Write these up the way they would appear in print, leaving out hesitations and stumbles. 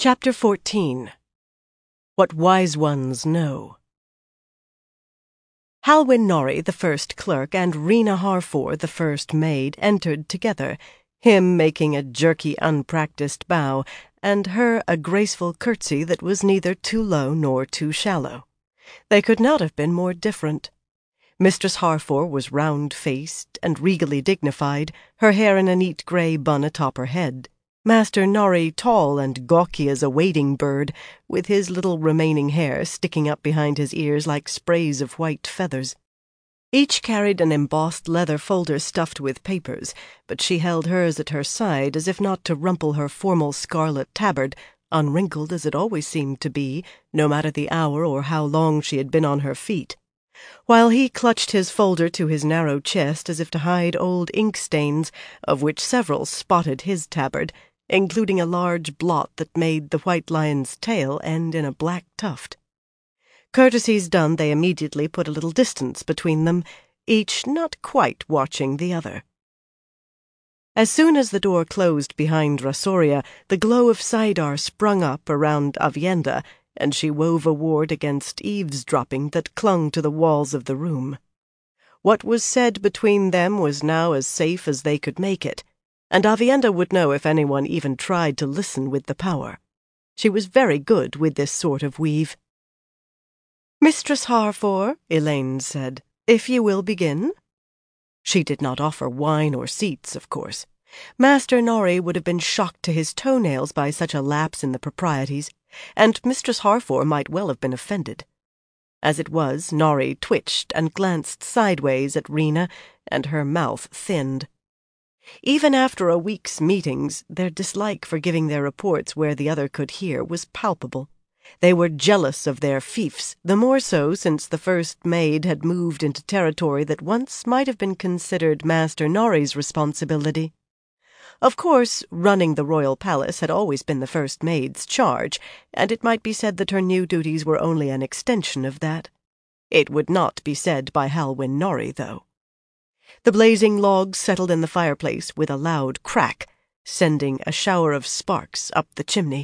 Chapter 14. What Wise Ones Know. Halwyn Norrie, the first clerk, and Rena Harfor, the first maid, entered together, him making a jerky, unpractised bow, and her a graceful curtsy that was neither too low nor too shallow. They could not have been more different. Mistress Harfor was round-faced and regally dignified, her hair in a neat grey bun atop her head. Master Norrie tall and gawky as a wading bird, with his little remaining hair sticking up behind his ears like sprays of white feathers. Each carried an embossed leather folder stuffed with papers, but she held hers at her side as if not to rumple her formal scarlet tabard, unwrinkled as it always seemed to be, no matter the hour or how long she had been on her feet, while he clutched his folder to his narrow chest as if to hide old ink stains, of which several spotted his tabard, including a large blot that made the white lion's tail end in a black tuft. Courtesies done, they immediately put a little distance between them, each not quite watching the other. As soon as the door closed behind Rasoria, the glow of Saidar sprung up around Aviendha, and she wove a ward against eavesdropping that clung to the walls of the room. What was said between them was now as safe as they could make it, and Aviendha would know if anyone even tried to listen with the power. She was very good with this sort of weave. "Mistress Harfor," Elaine said, "if you will begin." She did not offer wine or seats, of course. Master Norrie would have been shocked to his toenails by such a lapse in the proprieties, and Mistress Harfor might well have been offended. As it was, Norrie twitched and glanced sideways at Rena, and her mouth thinned. Even after a week's meetings, their dislike for giving their reports where the other could hear was palpable. They were jealous of their fiefs, the more so since the first maid had moved into territory that once might have been considered Master Norrie's responsibility. Of course, running the royal palace had always been the first maid's charge, and it might be said that her new duties were only an extension of that. It would not be said by Halwyn Norrie, though. The blazing logs settled in the fireplace with a loud crack, sending a shower of sparks up the chimney.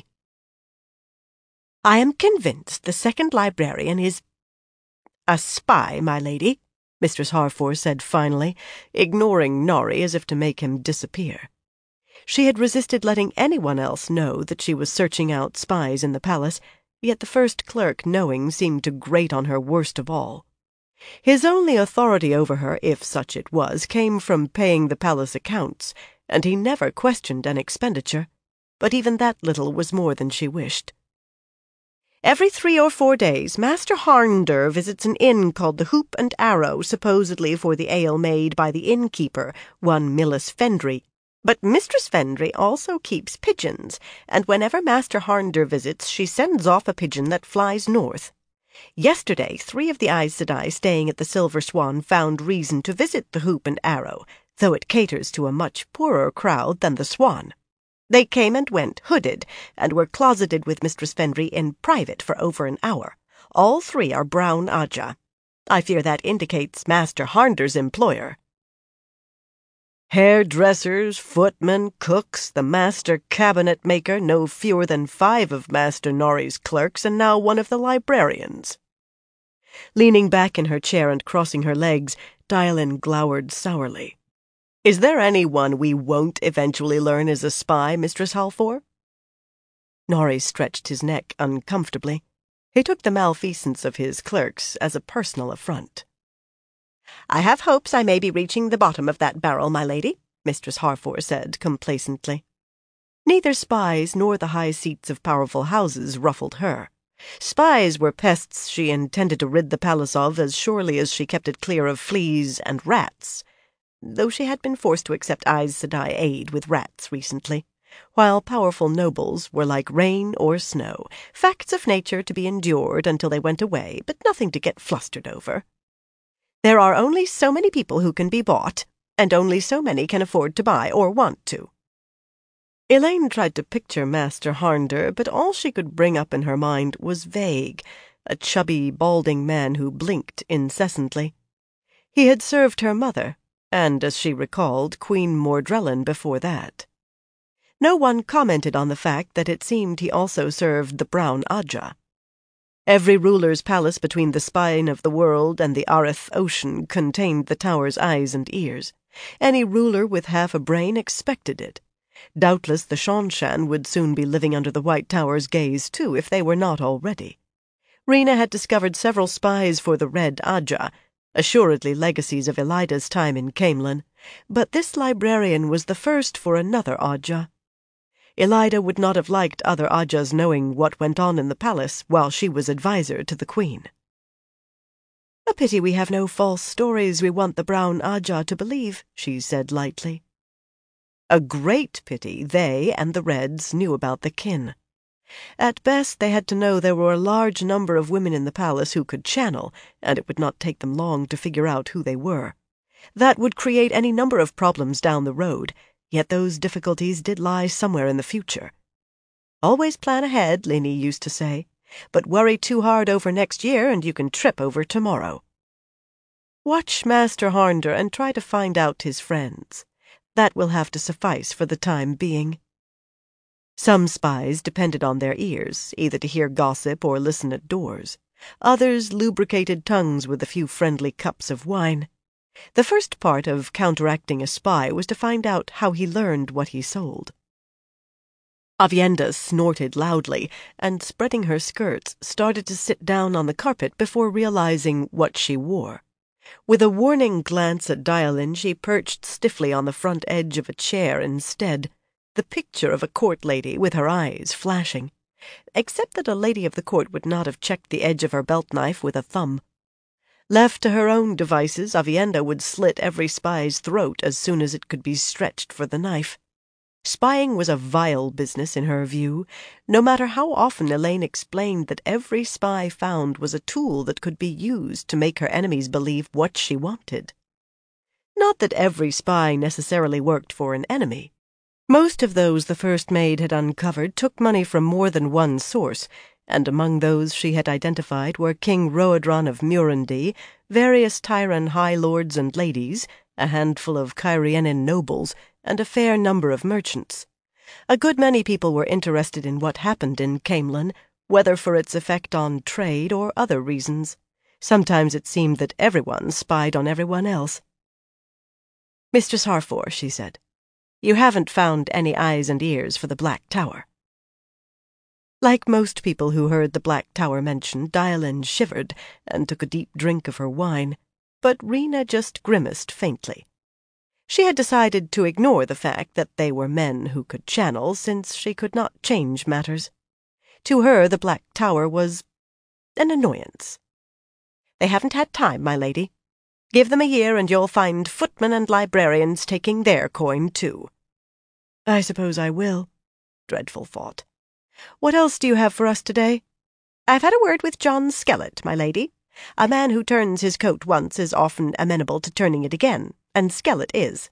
"I am convinced the second librarian is a spy, my lady," Mistress Harfor said finally, ignoring Norrie as if to make him disappear. She had resisted letting anyone else know that she was searching out spies in the palace, yet the first clerk knowing seemed to grate on her worst of all. His only authority over her, if such it was, came from paying the palace accounts, and he never questioned an expenditure, but even that little was more than she wished. "Every 3 or 4 days, Master Harnder visits an inn called the Hoop and Arrow, supposedly for the ale made by the innkeeper, one Millis Fendry. But Mistress Fendry also keeps pigeons, and whenever Master Harnder visits, she sends off a pigeon that flies north. Yesterday, 3 of the Aes Sedai staying at the Silver Swan found reason to visit the Hoop and Arrow, though it caters to a much poorer crowd than the Swan. They came and went, hooded, and were closeted with Mistress Fendry in private for over an hour. All 3 are brown Aja. I fear that indicates Master Harnder's employer." Hairdressers, footmen, cooks, the master cabinet-maker, no fewer than 5 of Master Norrie's clerks, and now 1 of the librarians. Leaning back in her chair and crossing her legs, Dyelin glowered sourly. "Is there anyone we won't eventually learn is a spy, Mistress Halfor?" Norrie stretched his neck uncomfortably. He took the malfeasance of his clerks as a personal affront. "I have hopes I may be reaching the bottom of that barrel, my lady," Mistress Harfor said complacently. Neither spies nor the high seats of powerful houses ruffled her. Spies were pests she intended to rid the palace of as surely as she kept it clear of fleas and rats, though she had been forced to accept Aes Sedai aid with rats recently, while powerful nobles were like rain or snow, facts of nature to be endured until they went away, but nothing to get flustered over. There are only so many people who can be bought, and only so many can afford to buy or want to. Elaine tried to picture Master Harnder, but all she could bring up in her mind was vague, a chubby, balding man who blinked incessantly. He had served her mother, and, as she recalled, Queen Mordrellin before that. No one commented on the fact that it seemed he also served the Brown Ajah. Every ruler's palace between the spine of the world and the Arith Ocean contained the tower's eyes and ears. Any ruler with half a brain expected it. Doubtless the Shanshan would soon be living under the White Tower's gaze too, if they were not already. Rena had discovered several spies for the Red Ajah, assuredly legacies of Elida's time in Camelin, but this librarian was the first for another Ajah. Elida would not have liked other Ajahs knowing what went on in the palace while she was adviser to the Queen. "A pity we have no false stories we want the Brown Ajah to believe," she said lightly. A great pity they and the Reds knew about the kin. At best they had to know there were a large number of women in the palace who could channel, and it would not take them long to figure out who they were. That would create any number of problems down the road, yet those difficulties did lie somewhere in the future. "Always plan ahead," Lainey used to say, "but worry too hard over next year and you can trip over tomorrow." Watch Master Harnder and try to find out his friends. That will have to suffice for the time being. Some spies depended on their ears, either to hear gossip or listen at doors. Others lubricated tongues with a few friendly cups of wine. The first part of counteracting a spy was to find out how he learned what he sold. Avienda snorted loudly, and spreading her skirts, started to sit down on the carpet before realizing what she wore. With a warning glance at Dialin, she perched stiffly on the front edge of a chair instead, the picture of a court lady with her eyes flashing, except that a lady of the court would not have checked the edge of her belt-knife with a thumb. Left to her own devices, Avienda would slit every spy's throat as soon as it could be stretched for the knife. Spying was a vile business in her view, no matter how often Elaine explained that every spy found was a tool that could be used to make her enemies believe what she wanted. Not that every spy necessarily worked for an enemy. Most of those the First Maid had uncovered took money from more than one source, and among those she had identified were King Roedran of Murundi, various Tyran high lords and ladies, a handful of Cairienin nobles, and a fair number of merchants. A good many people were interested in what happened in Camelin, whether for its effect on trade or other reasons. Sometimes it seemed that everyone spied on everyone else. "Mistress Harfor," she said, "you haven't found any eyes and ears for the Black Tower." Like most people who heard the Black Tower mentioned, Dialin shivered and took a deep drink of her wine, but Rena just grimaced faintly. She had decided to ignore the fact that they were men who could channel, since she could not change matters. To her, the Black Tower was an annoyance. "They haven't had time, my lady. Give them a year and you'll find footmen and librarians taking their coin too." "I suppose I will." Dreadful thought. "What else do you have for us today?" "I've had a word with John Skellett, my lady. A man who turns his coat once is often amenable to turning it again, and Skellett is."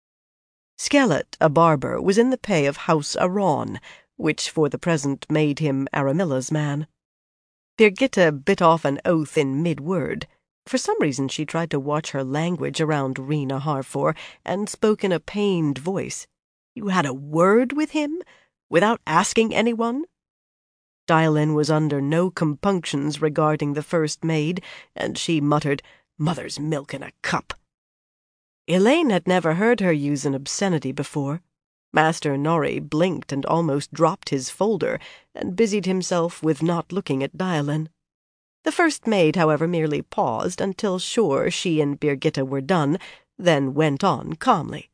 Skellett, a barber, was in the pay of House Aron, which for the present made him Aramilla's man. Birgitta bit off an oath in mid-word. For some reason she tried to watch her language around Rena Harfor, and spoke in a pained voice. "You had a word with him? Without asking anyone?" Dialin was under no compunctions regarding the First Maid, and she muttered, "Mother's milk in a cup." Elaine had never heard her use an obscenity before. Master Norrie blinked and almost dropped his folder, and busied himself with not looking at Dialin. The First Maid, however, merely paused until sure she and Birgitta were done, then went on calmly.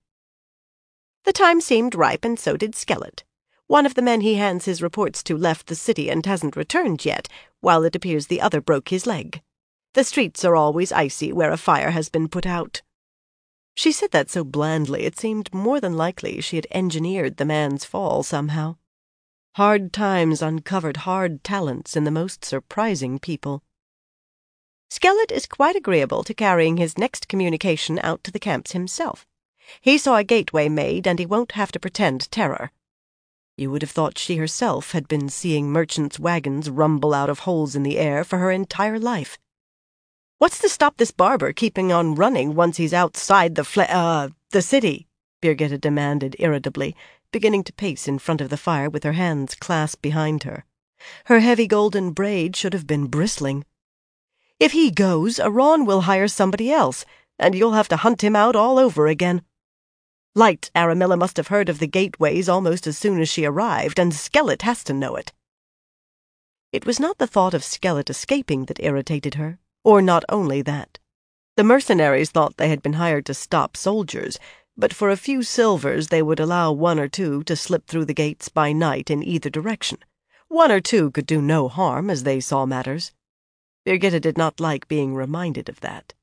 "The time seemed ripe, and so did Skellett. One of the men he hands his reports to left the city and hasn't returned yet, while it appears the other broke his leg. The streets are always icy where a fire has been put out." She said that so blandly it seemed more than likely she had engineered the man's fall somehow. Hard times uncovered hard talents in the most surprising people. "Skellett is quite agreeable to carrying his next communication out to the camps himself. He saw a gateway made, and he won't have to pretend terror." You would have thought she herself had been seeing merchants' wagons rumble out of holes in the air for her entire life. "What's to stop this barber keeping on running once he's outside the city?" Birgitta demanded irritably, beginning to pace in front of the fire with her hands clasped behind her. Her heavy golden braid should have been bristling. "If he goes, Arawn will hire somebody else, and you'll have to hunt him out all over again. Light Aramilla must have heard of the gateways almost as soon as she arrived, and Skellett has to know it." It was not the thought of Skellett escaping that irritated her, or not only that. The mercenaries thought they had been hired to stop soldiers, but for a few silvers they would allow one or two to slip through the gates by night in either direction. One or two could do no harm, as they saw matters. Birgitta did not like being reminded of that.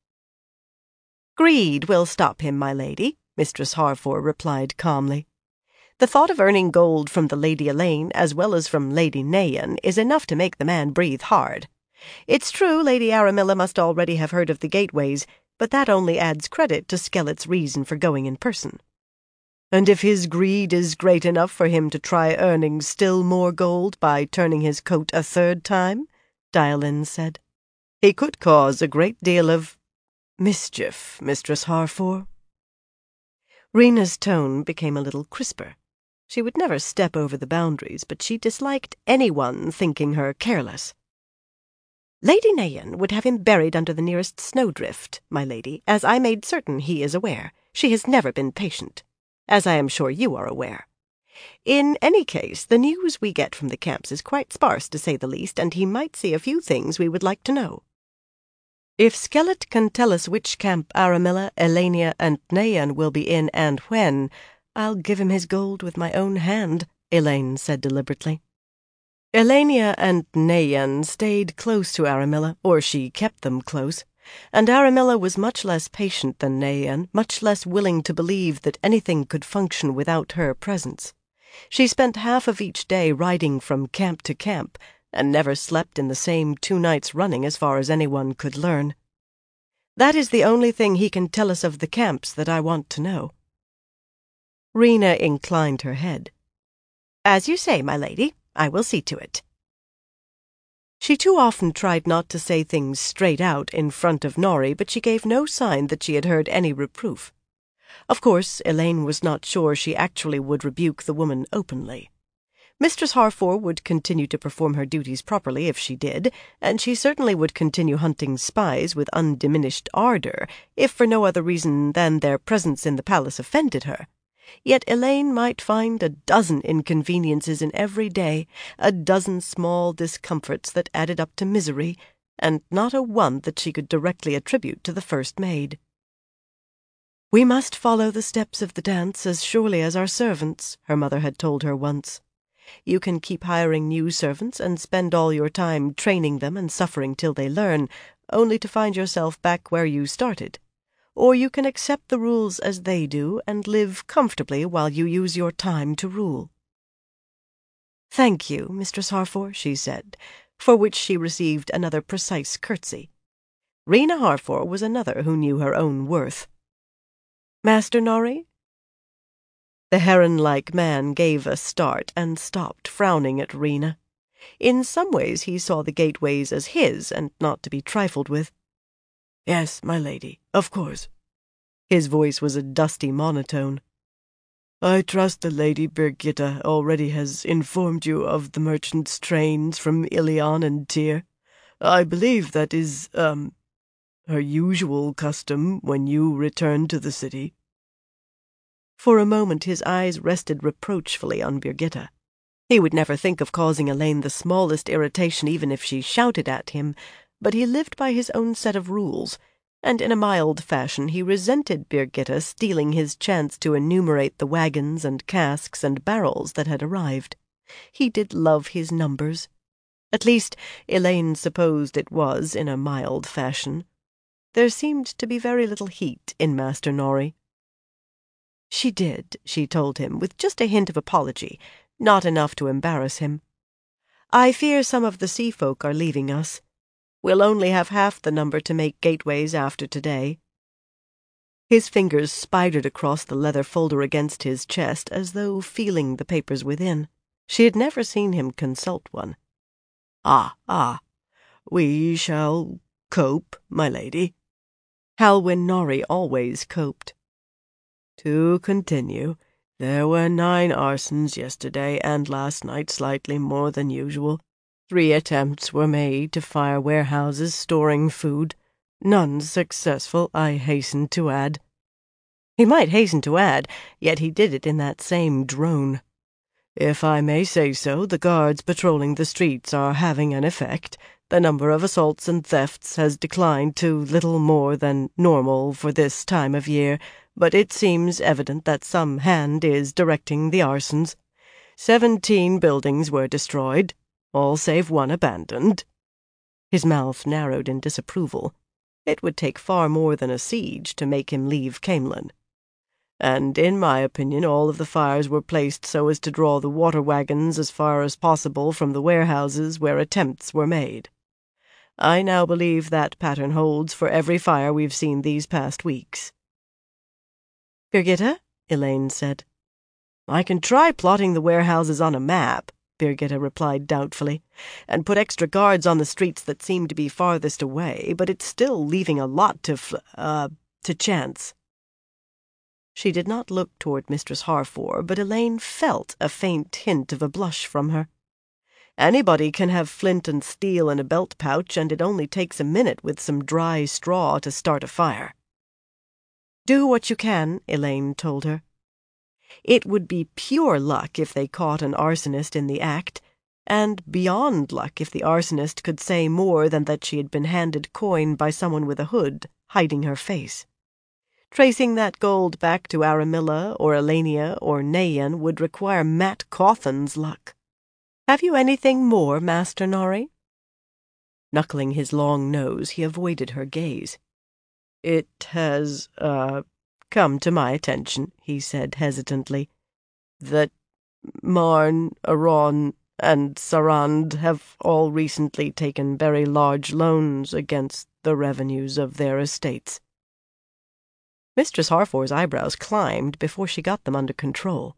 "Greed will stop him, my lady," Mistress Harfor replied calmly. "The thought of earning gold from the Lady Elaine as well as from Lady Nayan is enough to make the man breathe hard. It's true Lady Aramilla must already have heard of the gateways, but that only adds credit to Skellett's reason for going in person." "And if his greed is great enough for him to try earning still more gold by turning his coat a third time," Diolen said, "he could cause a great deal of mischief, Mistress Harfor." Rina's tone became a little crisper. She would never step over the boundaries, but she disliked anyone thinking her careless. "Lady Nayan would have him buried under the nearest snowdrift, my lady, as I made certain he is aware. She has never been patient, as I am sure you are aware. In any case, the news we get from the camps is quite sparse, to say the least, and he might see a few things we would like to know." "If Skellett can tell us which camp Aramilla, Elenia, and Nayan will be in and when, I'll give him his gold with my own hand," Elaine said deliberately. Elenia and Nayan stayed close to Aramilla, or she kept them close, and Aramilla was much less patient than Nayan, much less willing to believe that anything could function without her presence. She spent half of each day riding from camp to camp, and never slept in the same 2 nights running as far as anyone could learn. "That is the only thing he can tell us of the camps that I want to know." Rina inclined her head. "As you say, my lady, I will see to it." She too often tried not to say things straight out in front of Norrie, but she gave no sign that she had heard any reproof. Of course, Elaine was not sure she actually would rebuke the woman openly. Mistress Harfor would continue to perform her duties properly if she did, and she certainly would continue hunting spies with undiminished ardor, if for no other reason than their presence in the palace offended her. Yet Elaine might find a dozen inconveniences in every day, a dozen small discomforts that added up to misery, and not a one that she could directly attribute to the first maid. "We must follow the steps of the dance as surely as our servants," her mother had told her once. "You can keep hiring new servants and spend all your time training them and suffering till they learn, only to find yourself back where you started. Or you can accept the rules as they do and live comfortably while you use your time to rule." "Thank you, Mistress Harfor," she said, for which she received another precise curtsy. Rina Harfor was another who knew her own worth. "Master Norrie?" The heron-like man gave a start and stopped, frowning at Rina. In some ways he saw the gateways as his, and not to be trifled with. "Yes, my lady, of course." His voice was a dusty monotone. "I trust the Lady Birgitta already has informed you of the merchants' trains from Ilion and Tyr. I believe that is, her usual custom when you return to the city." For a moment his eyes rested reproachfully on Birgitta. He would never think of causing Elaine the smallest irritation even if she shouted at him, but he lived by his own set of rules, and in a mild fashion he resented Birgitta stealing his chance to enumerate the wagons and casks and barrels that had arrived. He did love his numbers. At least, Elaine supposed it was in a mild fashion. There seemed to be very little heat in Master Norrie. She did, she told him, with just a hint of apology, not enough to embarrass him. "I fear some of the sea folk are leaving us. We'll only have half the number to make gateways after today." His fingers spidered across the leather folder against his chest as though feeling the papers within. She had never seen him consult one. Ah, we shall cope, my lady." Halwyn Norrie always coped. "To continue, There were 9 arsons yesterday, and last night slightly more than usual. 3 attempts were made to fire warehouses storing food. None successful, I hasten to add." He might hasten to add, yet he did it in that same drone. "If I may say so, the guards patrolling the streets are having an effect. The number of assaults and thefts has declined to little more than normal for this time of year, but it seems evident that some hand is directing the arsons. 17 buildings were destroyed, all save 1 abandoned." His mouth narrowed in disapproval. It would take far more than a siege to make him leave Camelin. "And in my opinion all of the fires were placed so as to draw the water wagons as far as possible from the warehouses where attempts were made. I now believe that pattern holds for every fire we've seen these past weeks." "Birgitta?" Elaine said. "I can try plotting the warehouses on a map," Birgitta replied doubtfully, "and put extra guards on the streets that seem to be farthest away, but it's still leaving a lot to chance." She did not look toward Mistress Harford, but Elaine felt a faint hint of a blush from her. Anybody can have flint and steel in a belt pouch, and it only takes a minute with some dry straw to start a fire. "Do what you can," Elaine told her. It would be pure luck if they caught an arsonist in the act, and beyond luck if the arsonist could say more than that she had been handed coin by someone with a hood, hiding her face. Tracing that gold back to Aramilla or Elenia or Nayan would require Matt Cawthon's luck. "Have you anything more, Master Norrie?" Knuckling his long nose, he avoided her gaze. "It has, come to my attention," he said hesitantly, "that Marn, Aron, and Sarand have all recently taken very large loans against the revenues of their estates." Mistress Harford's eyebrows climbed before she got them under control.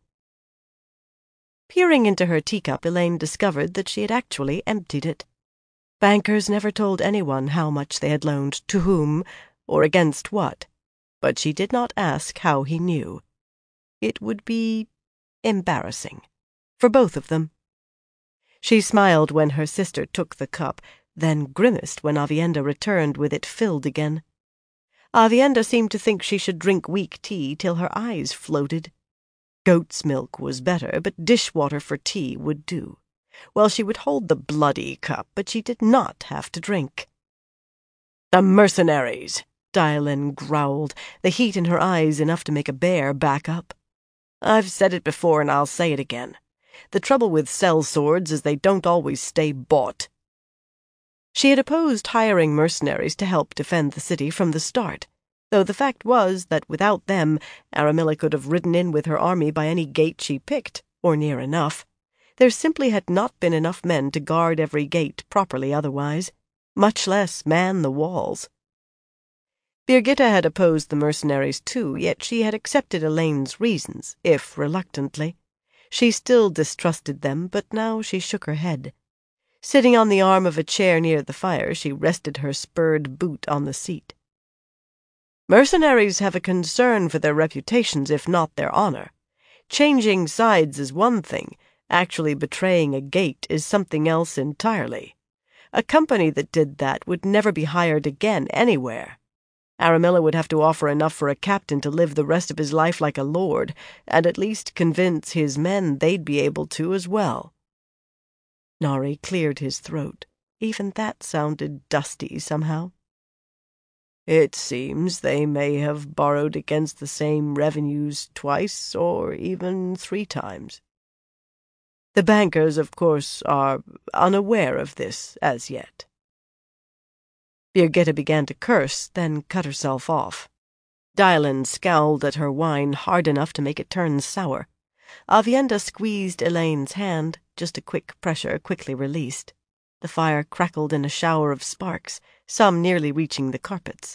Peering into her teacup, Elaine discovered that she had actually emptied it. Bankers never told anyone how much they had loaned, to whom, or against what, but she did not ask how he knew. It would be embarrassing, for both of them. She smiled when her sister took the cup, then grimaced when Aviendha returned with it filled again. Aviendha seemed to think she should drink weak tea till her eyes floated. Goat's milk was better, but dishwater for tea would do. Well, she would hold the bloody cup, but she did not have to drink. "The mercenaries!" Dylan growled, the heat in her eyes enough to make a bear back up. "I've said it before and I'll say it again. The trouble with sellswords is they don't always stay bought." She had opposed hiring mercenaries to help defend the city from the start, though the fact was that without them Aramilla could have ridden in with her army by any gate she picked, or near enough. There simply had not been enough men to guard every gate properly otherwise, much less man the walls. Birgitta had opposed the mercenaries too, yet she had accepted Elaine's reasons, if reluctantly. She still distrusted them, but now she shook her head. Sitting on the arm of a chair near the fire, she rested her spurred boot on the seat. "Mercenaries have a concern for their reputations, if not their honor. Changing sides is one thing, actually betraying a gate is something else entirely. A company that did that would never be hired again anywhere. Aramilla would have to offer enough for a captain to live the rest of his life like a lord, and at least convince his men they'd be able to as well." Norrie cleared his throat. Even that sounded dusty somehow. "It seems they may have borrowed against the same revenues twice or even 3 times. The bankers, of course, are unaware of this as yet." Birgitta began to curse, then cut herself off. Dylan scowled at her wine hard enough to make it turn sour. Aviendha squeezed Elaine's hand, just a quick pressure quickly released. The fire crackled in a shower of sparks, some nearly reaching the carpets.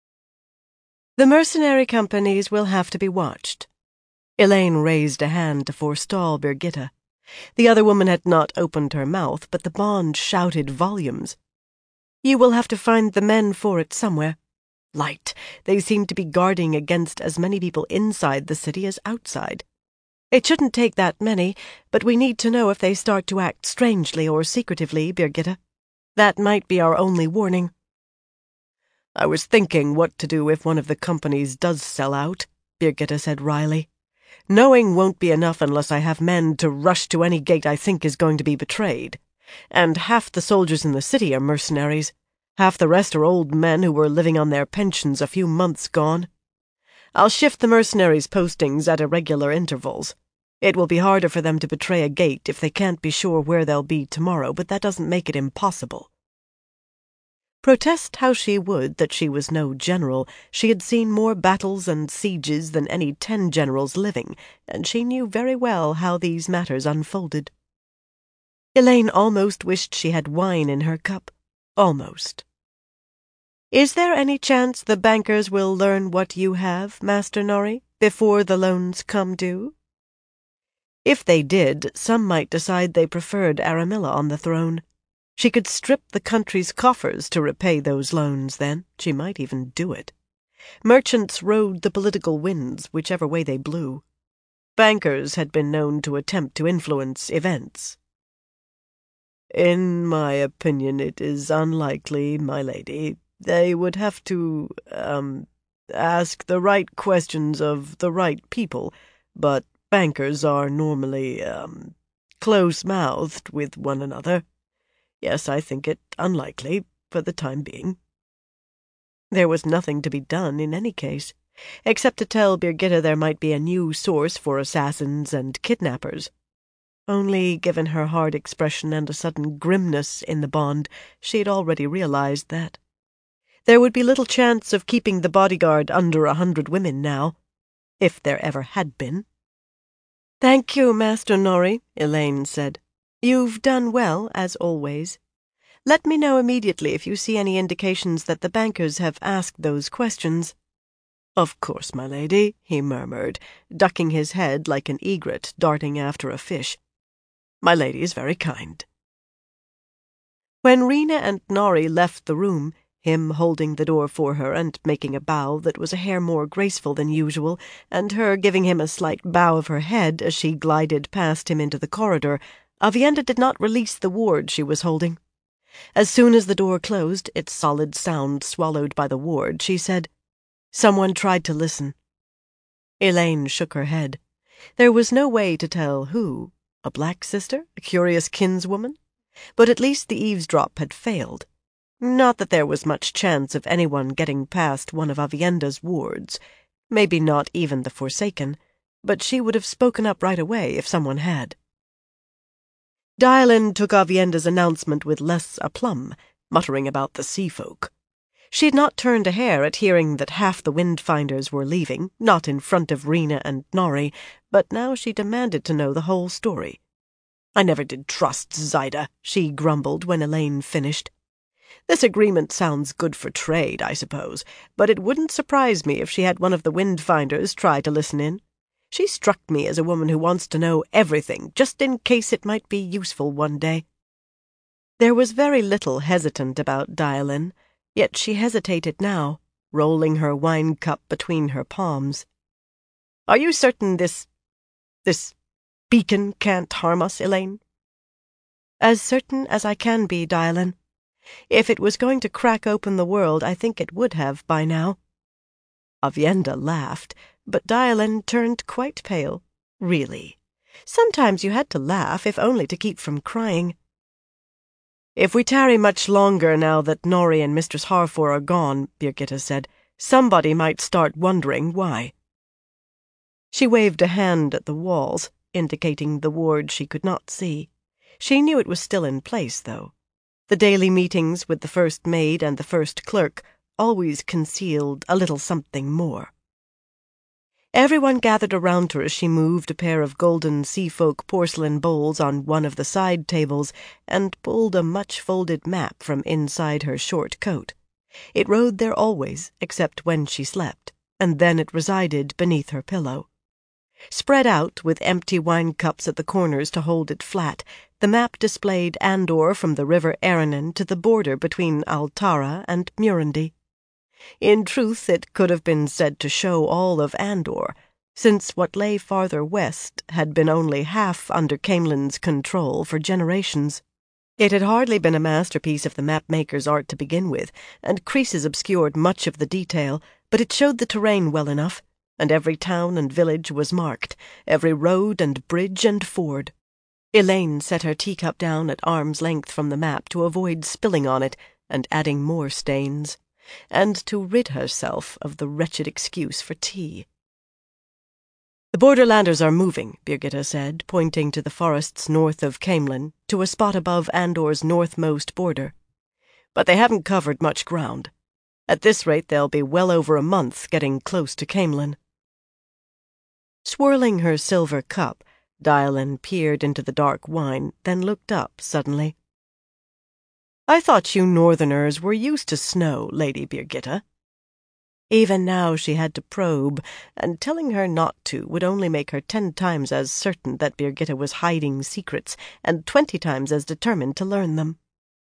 "The mercenary companies will have to be watched." Elaine raised a hand to forestall Birgitta. The other woman had not opened her mouth, but the bond shouted volumes. "You will have to find the men for it somewhere. Light. They seem to be guarding against as many people inside the city as outside. It shouldn't take that many, but we need to know if they start to act strangely or secretively, Birgitta. That might be our only warning." "I was thinking what to do if one of the companies does sell out," Birgitta said wryly. "Knowing won't be enough unless I have men to rush to any gate I think is going to be betrayed. And half the soldiers in the city are mercenaries. Half the rest are old men who were living on their pensions a few months gone. I'll shift the mercenaries' postings at irregular intervals. It will be harder for them to betray a gate if they can't be sure where they'll be tomorrow, but that doesn't make it impossible." Protest how she would that she was no general, she had seen more battles and sieges than any 10 generals living, and she knew very well how these matters unfolded. Elaine almost wished she had wine in her cup. Almost. "Is there any chance the bankers will learn what you have, Master Norrie, before the loans come due?" If they did, some might decide they preferred Aramilla on the throne. She could strip the country's coffers to repay those loans then. She might even do it. Merchants rode the political winds whichever way they blew. Bankers had been known to attempt to influence events. "In my opinion it is unlikely, my lady. They would have to, ask the right questions of the right people, but bankers are normally, close-mouthed with one another. Yes, I think it unlikely, for the time being." There was nothing to be done in any case, except to tell Birgitta there might be a new source for assassins and kidnappers. Only, given her hard expression and a sudden grimness in the bond, she had already realized that. There would be little chance of keeping the bodyguard under 100 women now, if there ever had been. "Thank you, Master Norrie," Elaine said. "You've done well, as always. Let me know immediately if you see any indications that the bankers have asked those questions." "Of course, my lady," he murmured, ducking his head like an egret darting after a fish. "My lady is very kind." When Rena and Norrie left the room, him holding the door for her and making a bow that was a hair more graceful than usual, and her giving him a slight bow of her head as she glided past him into the corridor, Aviendha did not release the ward she was holding. As soon as the door closed, its solid sound swallowed by the ward, she said, "Someone tried to listen." Elaine shook her head. There was no way to tell who. A black sister? A curious kinswoman? But at least the eavesdrop had failed. Not that there was much chance of anyone getting past one of Aviendha's wards. Maybe not even the Forsaken, but she would have spoken up right away if someone had. Dylan took Aviendha's announcement with less aplomb, muttering about the sea folk. She had not turned a hair at hearing that half the Windfinders were leaving, not in front of Rena and Norrie, but now she demanded to know the whole story. "I never did trust Zaida," she grumbled when Elaine finished. "This agreement sounds good for trade, I suppose, but it wouldn't surprise me if she had one of the Windfinders try to listen in. She struck me as a woman who wants to know everything, just in case it might be useful one day." There was very little hesitant about Dylan, yet she hesitated now, rolling her wine-cup between her palms. "Are you certain this beacon can't harm us, Elaine?" "As certain as I can be, Dylan. If it was going to crack open the world, I think it would have by now." Aviendha laughed, but Dylan turned quite pale. Really. Sometimes you had to laugh, if only to keep from crying. "If we tarry much longer now that Norrie and Mistress Harfor are gone," Birgitta said, "somebody might start wondering why." She waved a hand at the walls, indicating the ward she could not see. She knew it was still in place, though. The daily meetings with the first maid and the first clerk always concealed a little something more. Everyone gathered around her as she moved a pair of golden sea-folk porcelain bowls on one of the side tables and pulled a much-folded map from inside her short coat. It rode there always, except when she slept, and then it resided beneath her pillow. Spread out, with empty wine-cups at the corners to hold it flat, the map displayed Andor from the river Aranon to the border between Altara and Murundi. In truth, it could have been said to show all of Andor, since what lay farther west had been only half under Caemlyn's control for generations. It had hardly been a masterpiece of the map-maker's art to begin with, and creases obscured much of the detail, but it showed the terrain well enough, and every town and village was marked, every road and bridge and ford. Elaine set her teacup down at arm's length from the map to avoid spilling on it and adding more stains, and to rid herself of the wretched excuse for tea. "The Borderlanders are moving," Birgitta said, pointing to the forests north of Caemlyn, to a spot above Andor's northmost border. "But they haven't covered much ground. At this rate they'll be well over a month getting close to Caemlyn." Swirling her silver cup, Dailen peered into the dark wine, then looked up suddenly. "I thought you northerners were used to snow, Lady Birgitta." Even now she had to probe, and telling her not to would only make her 10 times as certain that Birgitta was hiding secrets, and 20 times as determined to learn them.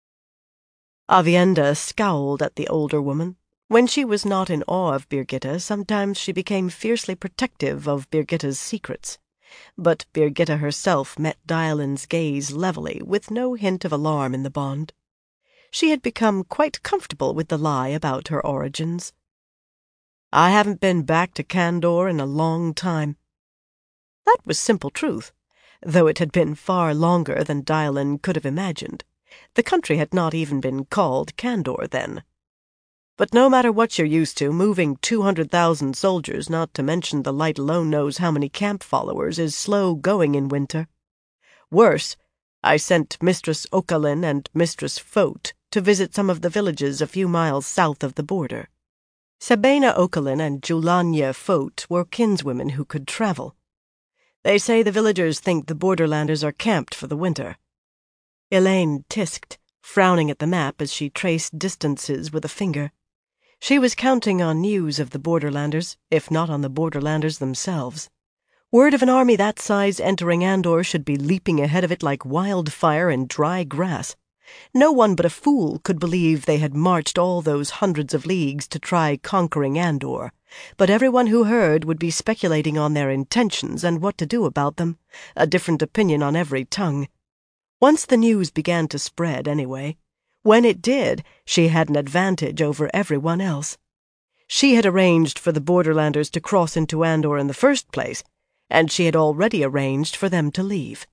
Aviendha scowled at the older woman. When she was not in awe of Birgitta, sometimes she became fiercely protective of Birgitta's secrets. But Birgitta herself met Dailen's gaze levelly, with no hint of alarm in the bond. She had become quite comfortable with the lie about her origins. "I haven't been back to Candor in a long time." That was simple truth, though it had been far longer than Dailen could have imagined. The country had not even been called Candor then. "But no matter what you're used to, moving 200,000 soldiers, not to mention the light alone knows how many camp followers, is slow going in winter. Worse, I sent Mistress Okalin and Mistress Fote to visit some of the villages a few miles south of the border. Sabina Okalin and Julania Fote were kinswomen who could travel. They say the villagers think the Borderlanders are camped for the winter." Elaine tisked, frowning at the map as she traced distances with a finger. She was counting on news of the Borderlanders, if not on the Borderlanders themselves. Word of an army that size entering Andor should be leaping ahead of it like wildfire in dry grass. No one but a fool could believe they had marched all those hundreds of leagues to try conquering Andor, but everyone who heard would be speculating on their intentions and what to do about them, a different opinion on every tongue. Once the news began to spread, anyway. When it did, she had an advantage over everyone else. She had arranged for the Borderlanders to cross into Andor in the first place, and she had already arranged for them to leave.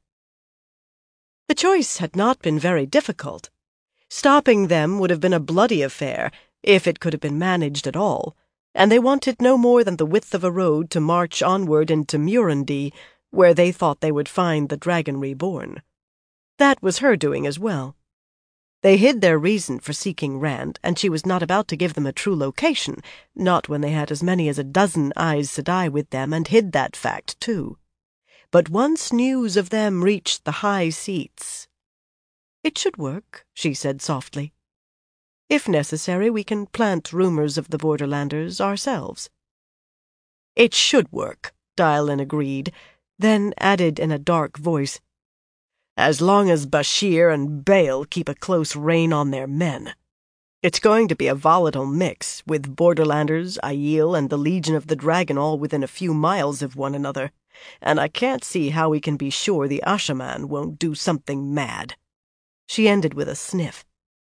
The choice had not been very difficult. Stopping them would have been a bloody affair, if it could have been managed at all, and they wanted no more than the width of a road to march onward into Murundi, where they thought they would find the Dragon Reborn. That was her doing as well. They hid their reason for seeking Rand, and she was not about to give them a true location, not when they had as many as a dozen Aes Sedai with them and hid that fact, too. But once news of them reached the high seats— "It should work," she said softly. "If necessary, we can plant rumors of the Borderlanders ourselves." "It should work," Dailen agreed, then added in a dark voice, "as long as Bashir and Bael keep a close rein on their men. It's going to be a volatile mix, with Borderlanders, Aiel, and the Legion of the Dragon all within a few miles of one another, and I can't see how we can be sure the Ashaman won't do something mad." She ended with a sniff.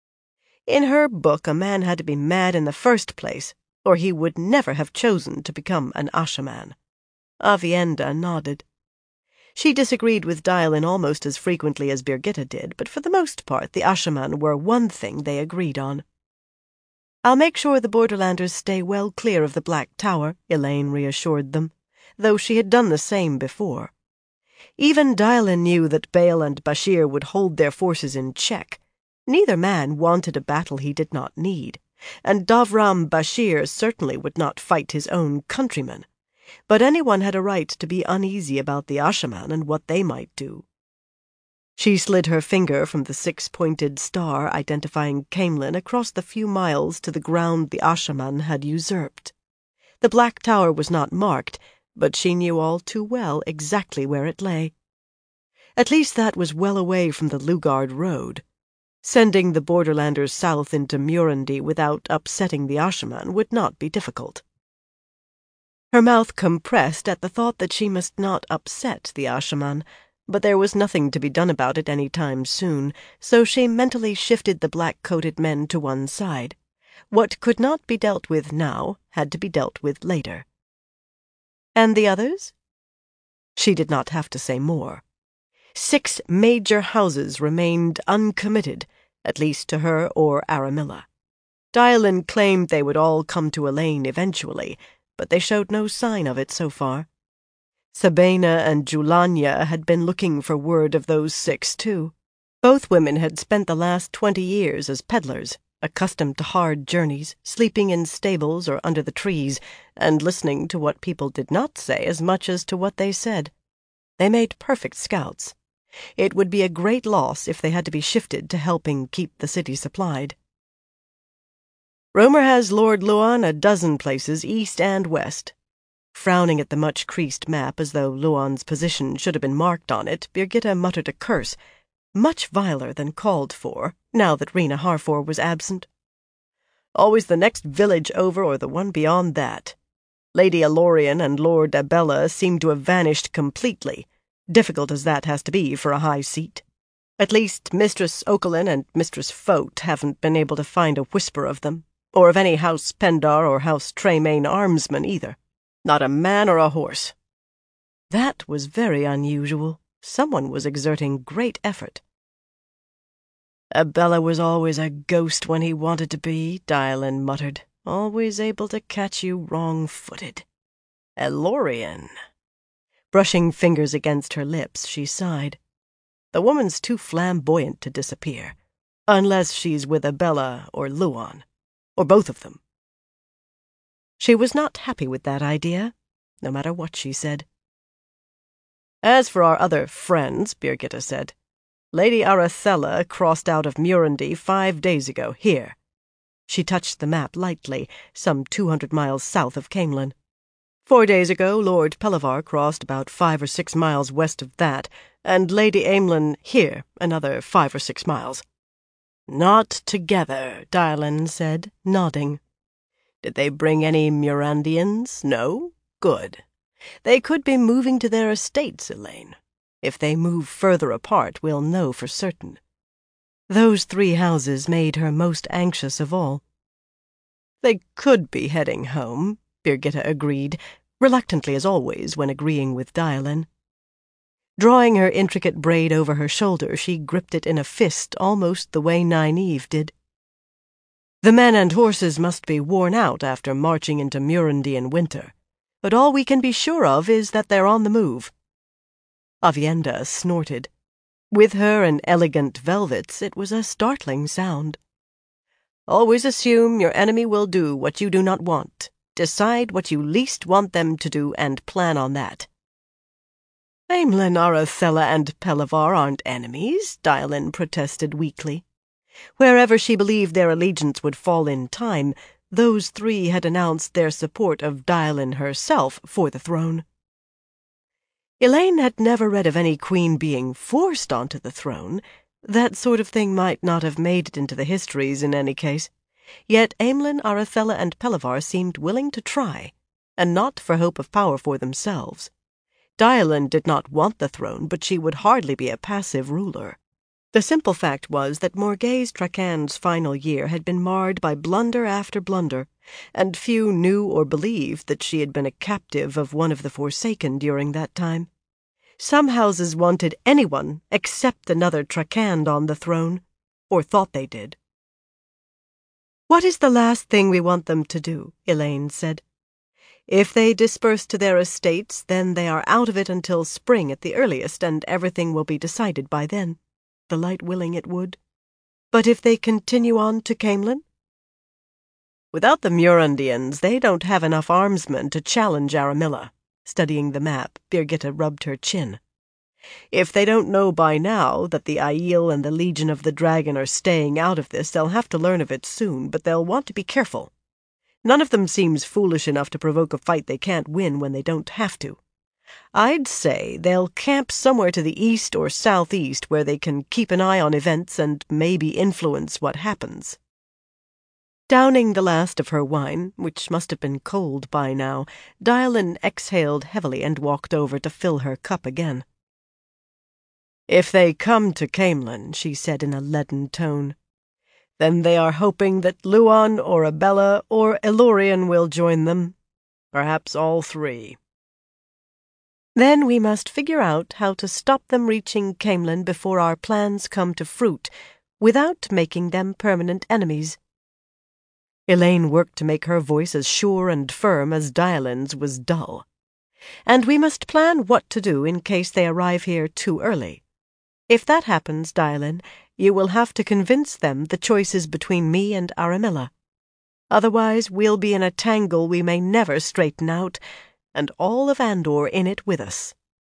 In her book, a man had to be mad in the first place, or he would never have chosen to become an Ashaman. Aviendha nodded. She disagreed with Dailen almost as frequently as Birgitta did, but for the most part the Ashaman were one thing they agreed on. "I'll make sure the Borderlanders stay well clear of the Black Tower," Elaine reassured them, though she had done the same before. Even Dailen knew that Bael and Bashir would hold their forces in check. Neither man wanted a battle he did not need, and Davram Bashir certainly would not fight his own countrymen. But anyone had a right to be uneasy about the Ashaman and what they might do. She slid her finger from the 6-pointed star identifying Caemlyn across the few miles to the ground the Ashaman had usurped. The Black Tower was not marked, but she knew all too well exactly where it lay. At least that was well away from the Lugard Road. Sending the Borderlanders south into Murundi without upsetting the Ashaman would not be difficult. Her mouth compressed at the thought that she must not upset the Ashaman, but there was nothing to be done about it any time soon, so she mentally shifted the black-coated men to one side. What could not be dealt with now had to be dealt with later. And the others? She did not have to say more. 6 major houses remained uncommitted, at least to her or Aramilla. Dylan claimed they would all come to Elaine eventually, but they showed no sign of it so far. Sabina and Julania had been looking for word of those 6, too. Both women had spent the last 20 years as peddlers, accustomed to hard journeys, sleeping in stables or under the trees, and listening to what people did not say as much as to what they said. They made perfect scouts. It would be a great loss if they had to be shifted to helping keep the city supplied. "Rumor has Lord Luan a dozen places east and west." Frowning at the much-creased map as though Luan's position should have been marked on it, Birgitta muttered a curse, much viler than called for, now that Rena Harfor was absent. "Always the next village over or the one beyond that. Lady Alorian and Lord Abella seem to have vanished completely, difficult as that has to be for a high seat. At least Mistress Oakelin and Mistress Fote haven't been able to find a whisper of them, or of any House Pendar or House Tremaine armsman either. Not a man or a horse." That was very unusual. Someone was exerting great effort. "Abella was always a ghost when he wanted to be," Dylan muttered. "Always able to catch you wrong-footed. Elorian." Brushing fingers against her lips, she sighed. "The woman's too flamboyant to disappear, unless she's with Abella or Luan, or both of them." She was not happy with that idea, no matter what she said. "As for our other friends," Birgitta said, "Lady Arethella crossed out of Murandy 5 days ago, here." She touched the map lightly, some 200 miles south of Camelin. 4 days ago, Lord Pelavar crossed about 5 or 6 miles west of that, and Lady Aemlin here, another 5 or 6 miles. "Not together," Dylan said, nodding. "Did they bring any Murandians? No? Good. They could be moving to their estates, Elaine. If they move further apart, we'll know for certain." Those 3 houses made her most anxious of all. "They could be heading home," Birgitta agreed, reluctantly as always when agreeing with Dylan. Drawing her intricate braid over her shoulder, she gripped it in a fist almost the way Nynaeve did. "The men and horses must be worn out after marching into Murandy in winter, but all we can be sure of is that they're on the move." Avienda snorted. With her in elegant velvets, it was a startling sound. "Always assume your enemy will do what you do not want. Decide what you least want them to do and plan on that." "Aemlin, Arethella, and Pelavar aren't enemies," Dylan protested weakly. Wherever she believed their allegiance would fall in time, those 3 had announced their support of Dylan herself for the throne. Elaine had never read of any queen being forced onto the throne. That sort of thing might not have made it into the histories in any case. Yet Aemlin, Arethella, and Pelavar seemed willing to try, and not for hope of power for themselves. Dylan did not want the throne, but she would hardly be a passive ruler. The simple fact was that Morgase Trakan's final year had been marred by blunder after blunder, and few knew or believed that she had been a captive of one of the Forsaken during that time. Some houses wanted anyone except another Trakand on the throne, or thought they did. "What is the last thing we want them to do?" Elaine said. "If they disperse to their estates, then they are out of it until spring at the earliest, and everything will be decided by then. The light willing it would. But if they continue on to Camelin?" "Without the Murandians, they don't have enough armsmen to challenge Aramilla." Studying the map, Birgitta rubbed her chin. "If they don't know by now that the Aiel and the Legion of the Dragon are staying out of this, they'll have to learn of it soon, but they'll want to be careful. None of them seems foolish enough to provoke a fight they can't win when they don't have to. I'd say they'll camp somewhere to the east or southeast where they can keep an eye on events and maybe influence what happens." Downing the last of her wine, which must have been cold by now, Dailen exhaled heavily and walked over to fill her cup again. "If they come to Caemlyn," she said in a leaden tone, "then they are hoping that Luan or Abella or Elorian will join them. Perhaps all three. Then we must figure out how to stop them reaching Caemlyn before our plans come to fruit, without making them permanent enemies." Elaine worked to make her voice as sure and firm as Dailen's was dull. "And we must plan what to do in case they arrive here too early. If that happens, Dailen, you will have to convince them the choice is between me and Aramilla. Otherwise we'll be in a tangle we may never straighten out, and all of Andor in it with us."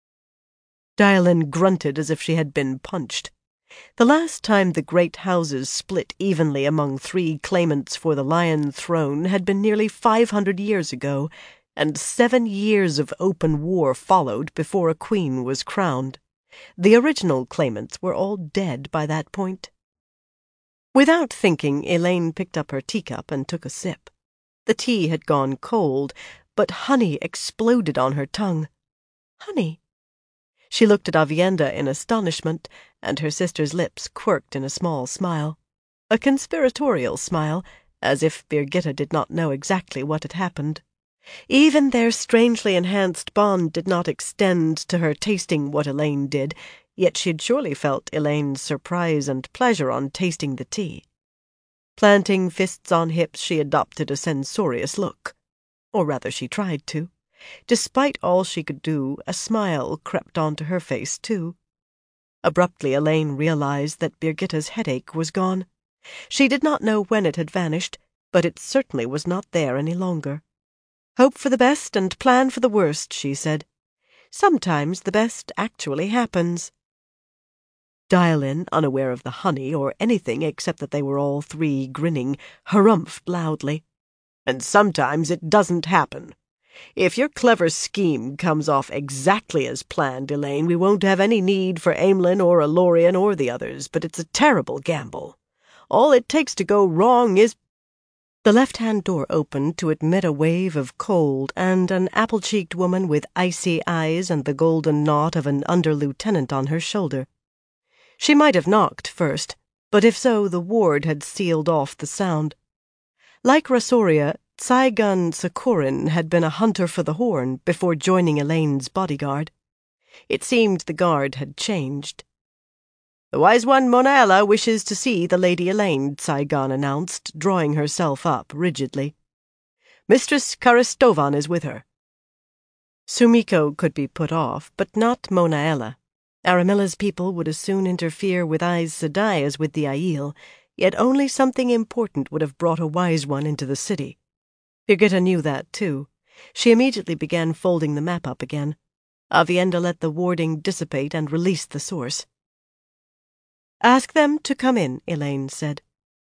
Dailen grunted as if she had been punched. The last time the great houses split evenly among 3 claimants for the Lion Throne had been nearly 500 years ago, and 7 years of open war followed before a queen was crowned. The original claimants were all dead by that point. Without thinking, Elaine picked up her teacup and took a sip. The tea had gone cold, but honey exploded on her tongue. Honey! She looked at Aviendha in astonishment, and her sister's lips quirked in a small smile. A conspiratorial smile, as if Birgitta did not know exactly what had happened. Even their strangely enhanced bond did not extend to her tasting what Elaine did, yet she had surely felt Elaine's surprise and pleasure on tasting the tea. Planting fists on hips, she adopted a censorious look. Or rather, she tried to. Despite all she could do, a smile crept onto her face, too. Abruptly, Elaine realized that Birgitta's headache was gone. She did not know when it had vanished, but it certainly was not there any longer. "Hope for the best and plan for the worst," she said. "Sometimes the best actually happens." Dailen, unaware of the honey or anything except that they were all 3 grinning, harumphed loudly. "And sometimes it doesn't happen. If your clever scheme comes off exactly as planned, Elaine, we won't have any need for Aemlyn or Elorian or the others, but it's a terrible gamble. All it takes to go wrong is—" The left-hand door opened to admit a wave of cold and an apple-cheeked woman with icy eyes and the golden knot of an under-lieutenant on her shoulder. She might have knocked first, but if so, the ward had sealed off the sound. Like Rasoria, Tsaigun Sakurin had been a hunter for the Horn before joining Elaine's bodyguard. It seemed the guard had changed. "The Wise One Monaella wishes to see the Lady Elaine," Tsaigun announced, drawing herself up rigidly. "Mistress Karistovan is with her." Sumiko could be put off, but not Monaella. Aramilla's people would as soon interfere with Aes Sedai as with the Aiel, yet only something important would have brought a Wise One into the city. Birgitta knew that, too. She immediately began folding the map up again. Aviendha let the warding dissipate and released the source. "Ask them to come in," Elaine said.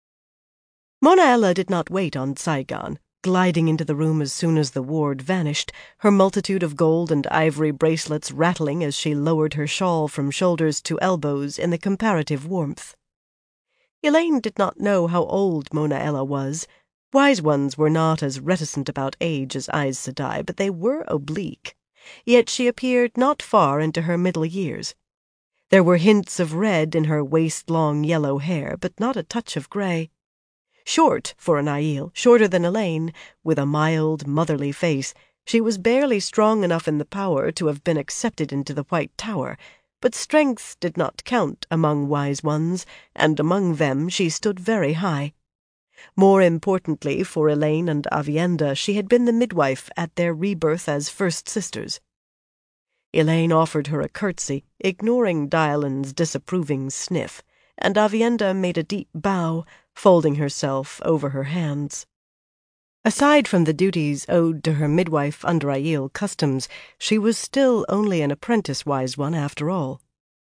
Monaella did not wait on Tsaigun, gliding into the room as soon as the ward vanished, her multitude of gold and ivory bracelets rattling as she lowered her shawl from shoulders to elbows in the comparative warmth. Elaine did not know how old Monaella was. Wise ones were not as reticent about age as Aes Sedai, but they were oblique. Yet she appeared not far into her middle years. There were hints of red in her waist-long yellow hair, but not a touch of grey. Short for an Aiel, shorter than Elaine, with a mild, motherly face, she was barely strong enough in the power to have been accepted into the White Tower, but strength did not count among wise ones, and among them she stood very high. More importantly for Elaine and Aviendha, she had been the midwife at their rebirth as first sisters. Elaine offered her a curtsy, ignoring Dailen's disapproving sniff, and Aviendha made a deep bow, folding herself over her hands. Aside from the duties owed to her midwife under Aiel customs, she was still only an apprentice Wise One after all.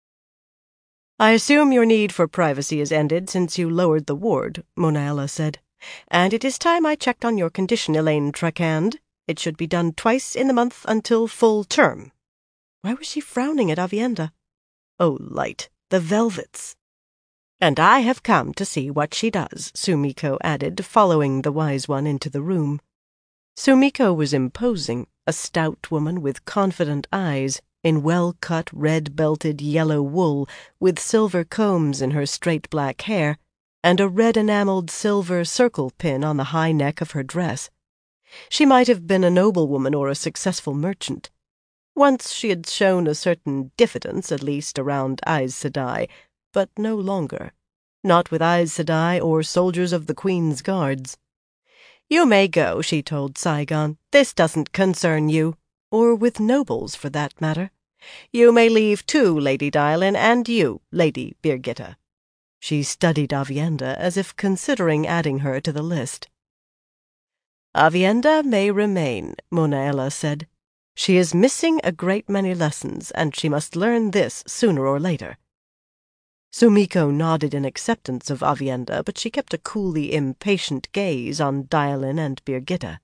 "I assume your need for privacy is ended since you lowered the ward," Monaella said. "And it is time I checked on your condition, Elaine Trakand. It should be done twice in the month until full term." Why was she frowning at Aviendha? Oh, light, the velvets. And I have come to see what she does, Sumiko added, following the Wise One into the room. Sumiko was imposing, a stout woman with confident eyes, in well-cut, red-belted yellow wool, with silver combs in her straight black hair, and a red-enameled silver circle pin on the high neck of her dress. She might have been a noblewoman or a successful merchant. Once she had shown a certain diffidence, at least around Aes Sedai, but no longer. Not with Aes Sedai or soldiers of the Queen's Guards. "You may go," she told Saigon. "This doesn't concern you." Or with nobles, for that matter. "You may leave too, Lady Dyelin, and you, Lady Birgitte." She studied Aviendha as if considering adding her to the list. "Aviendha may remain," Mona Ella said. "She is missing a great many lessons, and she must learn this sooner or later." Sumiko nodded in acceptance of Aviendha, but she kept a coolly impatient gaze on Dyelin and Birgitte.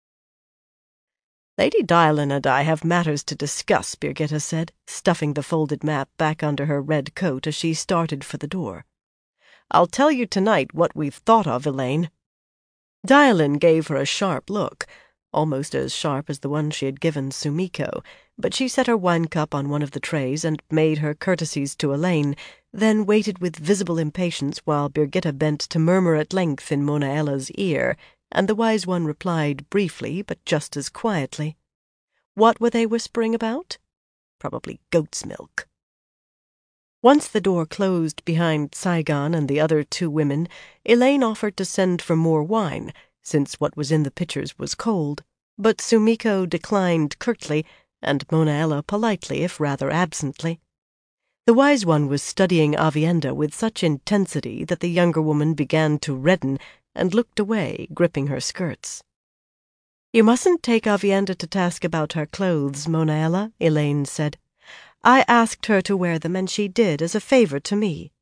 "Lady Dyelin and I have matters to discuss," Birgitte said, stuffing the folded map back under her red coat as she started for the door. "I'll tell you tonight what we've thought of, Elaine." Dyelin gave her a sharp look, almost as sharp as the one she had given Sumiko, but she set her wine cup on one of the trays and made her courtesies to Elaine, then waited with visible impatience while Birgitte bent to murmur at length in Mona Ella's ear, and the Wise One replied briefly but just as quietly. What were they whispering about? Probably goat's milk. Once the door closed behind Saigon and the other two women, Elaine offered to send for more wine, since what was in the pitchers was cold, but Sumiko declined curtly, and Mona Ella politely, if rather absently. The Wise One was studying Aviendha with such intensity that the younger woman began to redden and looked away, gripping her skirts. "You mustn't take Aviendha to task about her clothes, Mona Ella," Elaine said. "I asked her to wear them, and she did, as a favor to me."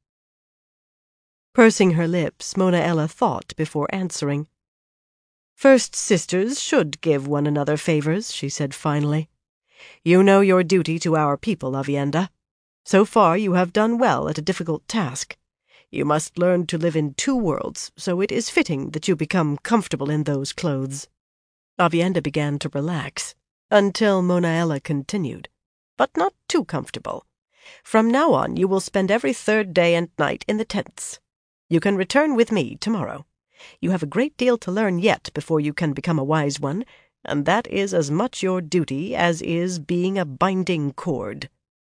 Pursing her lips, Mona Ella thought before answering. "First sisters should give one another favors," she said finally. "You know your duty to our people, Aviendha. So far you have done well at a difficult task. You must learn to live in two worlds, so it is fitting that you become comfortable in those clothes." Aviendha began to relax, until Mona Ella continued. "But not too comfortable. From now on you will spend every third day and night in the tents. You can return with me tomorrow. You have a great deal to learn yet before you can become a Wise One, and that is as much your duty as is being a binding cord."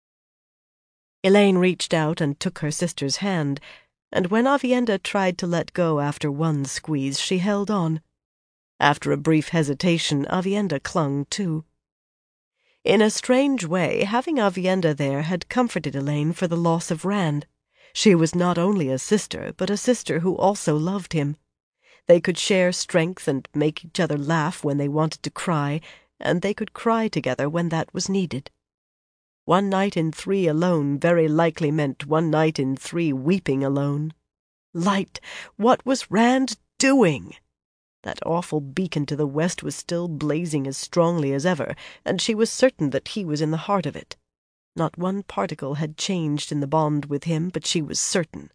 Elaine reached out and took her sister's hand, and when Aviendha tried to let go after one squeeze, she held on. After a brief hesitation, Aviendha clung too. In a strange way, having Aviendha there had comforted Elaine for the loss of Rand. She was not only a sister, but a sister who also loved him. They could share strength and make each other laugh when they wanted to cry, and they could cry together when that was needed. 1 night in 3 alone very likely meant 1 night in 3 weeping alone. Light! What was Rand doing? That awful beacon to the west was still blazing as strongly as ever, and she was certain that he was in the heart of it. Not one particle had changed in the bond with him, but she was certain.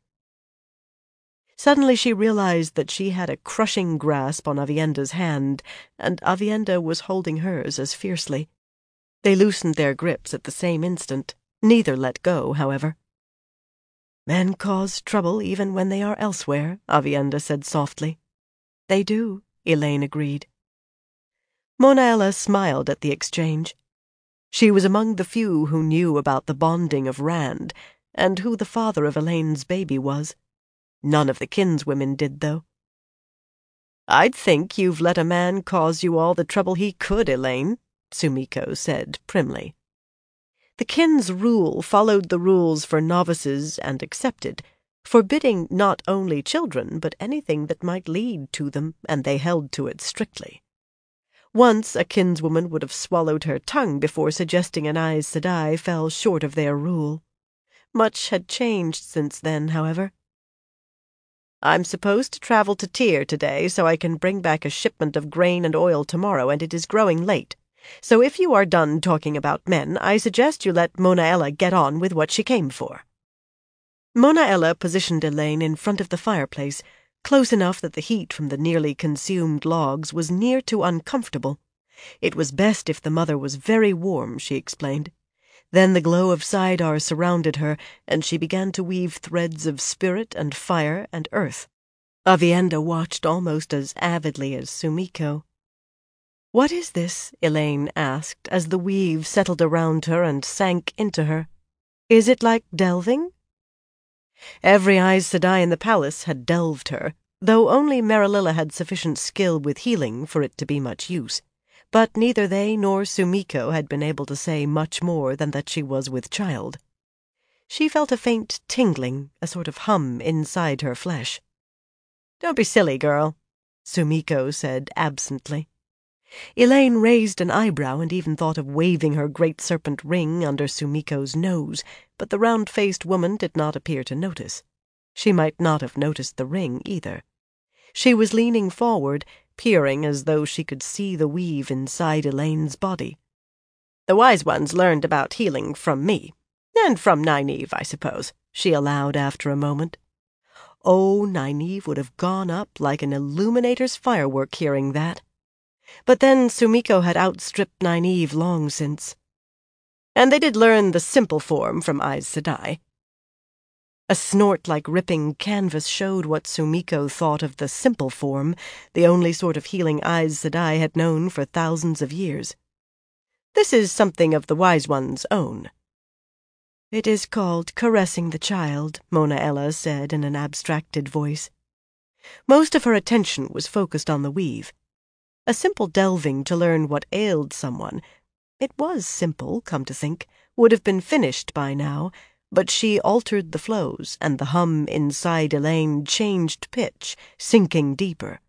Suddenly she realized that she had a crushing grasp on Aviendha's hand, and Aviendha was holding hers as fiercely. They loosened their grips at the same instant. Neither let go, however. "Men cause trouble even when they are elsewhere," Aviendha said softly. "They do," Elaine agreed. Mona Ella smiled at the exchange. She was among the few who knew about the bonding of Rand, and who the father of Elaine's baby was. None of the kinswomen did, though. "I'd think you've let a man cause you all the trouble he could, Elaine," Sumiko said primly. The kin's rule followed the rules for novices and accepted, forbidding not only children but anything that might lead to them, and they held to it strictly. Once a kinswoman would have swallowed her tongue before suggesting an Aes Sedai fell short of their rule. Much had changed since then, however. "I'm supposed to travel to Tyr today so I can bring back a shipment of grain and oil tomorrow, and it is growing late. So if you are done talking about men, I suggest you let Mona Ella get on with what she came for." Mona Ella positioned Elaine in front of the fireplace, close enough that the heat from the nearly consumed logs was near to uncomfortable. It was best if the mother was very warm, she explained. Then the glow of Saidar surrounded her, and she began to weave threads of spirit and fire and earth. Aviendha watched almost as avidly as Sumiko. "What is this?" Elaine asked, as the weave settled around her and sank into her. "Is it like delving?" Every Aes Sedai in the palace had delved her, though only Merililla had sufficient skill with healing for it to be much use. But neither they nor Sumiko had been able to say much more than that she was with child. She felt a faint tingling, a sort of hum inside her flesh. "Don't be silly, girl," Sumiko said absently. Elaine raised an eyebrow and even thought of waving her great serpent ring under Sumiko's nose, but the round-faced woman did not appear to notice. She might not have noticed the ring either. She was leaning forward, peering as though she could see the weave inside Elaine's body. "The wise ones learned about healing from me, and from Nynaeve, I suppose," she allowed after a moment. Oh, Nynaeve would have gone up like an illuminator's firework hearing that. But then Sumiko had outstripped Nynaeve long since. "And they did learn the simple form from Aes Sedai." A snort like ripping canvas showed what Sumiko thought of the simple form, the only sort of healing Aes Sedai had known for thousands of years. "This is something of the Wise One's own." "It is called caressing the child," Mona Ella said in an abstracted voice. Most of her attention was focused on the weave. A simple delving to learn what ailed someone, it was simple, come to think, would have been finished by now, but she altered the flows, and the hum inside Elaine changed pitch, sinking deeper.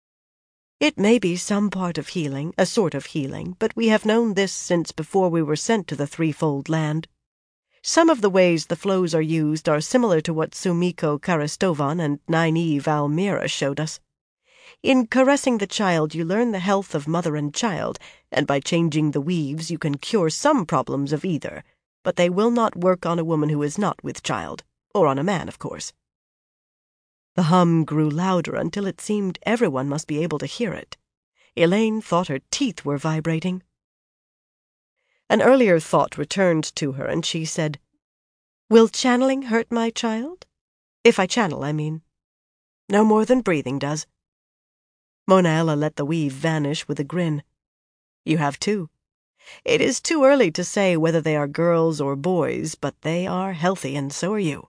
"It may be some part of healing, a sort of healing, but we have known this since before we were sent to the Threefold Land. Some of the ways the flows are used are similar to what Sumiko Karastovan and Nynaeve Almira showed us. In caressing the child you learn the health of mother and child, and by changing the weaves you can cure some problems of either, but they will not work on a woman who is not with child, or on a man, of course." The hum grew louder until it seemed everyone must be able to hear it. Elaine thought her teeth were vibrating. An earlier thought returned to her, and she said, "Will channeling hurt my child? If I channel, I mean." "No more than breathing does." Mona Ella let the weave vanish with a grin. "You have two. It is too early to say whether they are girls or boys, but they are healthy, and so are you."